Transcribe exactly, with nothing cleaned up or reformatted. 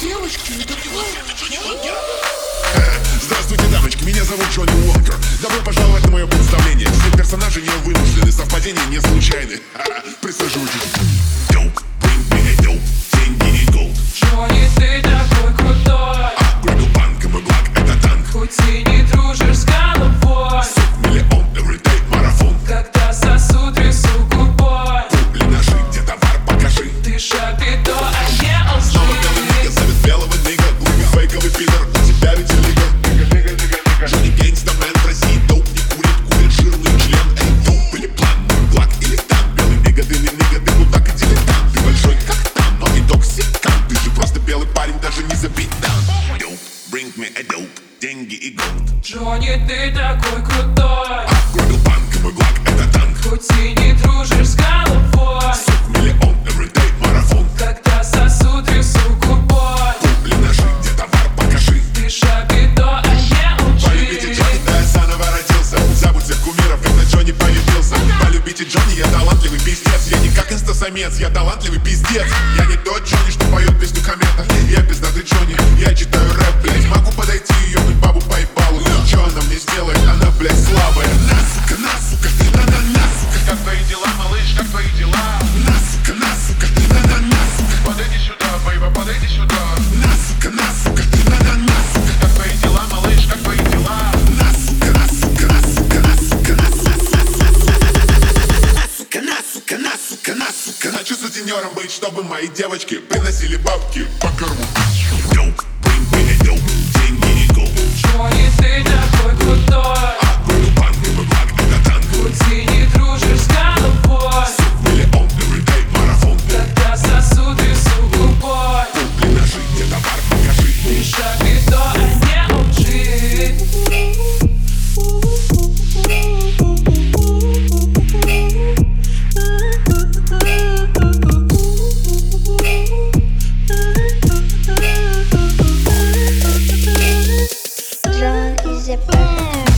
девочки, это кто? Здравствуйте, дамочки, меня зовут Джонни Уолкер. Добро пожаловать на мое представление. Все персонажи не вымышлены, совпадения не случайны. Присаживайтесь. Dope, bring me a dope, деньги и голд. Джонни, ты такой крутой. Апгрейду банк, и мой благ это танк. Хоть и не дружишь с головой, Миллион, everyday марафон. когда сосуд трясу губой. Купли ножи, где товар, покажи. Ты шапито, а не Снова белый нига, лжи. зовет белого нига. Глупый фейковый пидор, у тебя ведь лига. Джонни Гейнгстамен в России, доп не курит, курит жирный член. Эй, доп или план, мой благ или там. Белый нига, ты не нига, ты мудак и дилетант. Ты большой как там, но не токсикант. Ты же просто белый парень, даже не забить там. Dope, bring me a dope, деньги и голд. Джонни, ты такой крутой. Апгрейду банк, и мой благ это танк. Хоть и не дружишь с головой, Миллион, everyday марафон. когда сосуд трясу губой. Купли ножи, где товар, покажи. Ты шапито, а не Полюбите лжи. Джонни, да я заново родился. Забудь всех кумиров, когда Джонни появился. Полюбите Джонни, я талантливый пиздец. Я не как инстасамец, я талантливый пиздец. Я не тот Джонни, что поет песню комета. Я пиздатый Джонни, я читаю рэп, блядь. Могу подойти и ёбнуть бабу по ебалу. Чё она мне сделает? Она, блядь, слабая. На, сука, на, сука, на, на, на, сука. Как твои дела, малыш, как твои дела? На, сука, на, сука, на, на, на, сука. Подойди сюда, бейба, подойди сюда. На, сука, на, сука, на, на, на, сука. Как твои дела, малыш, как твои дела? На, сука, на, сука, на, сука, на, сука, на, сука, на, сука, на, сука, на, сука. Хочу сутенером быть, чтобы мои девочки приносили бабки по корму. Dope, bring me a dope, деньги и голд. Джонни, ты такой крутой. Апгрейду банк, и мой благ это танк. Хоть и не дружишь с головой, Миллион, everyday марафон. когда сосуд трясу губой. Купли ножи, где товар, покажи. Ты шапито, а не лжи. John is a bad.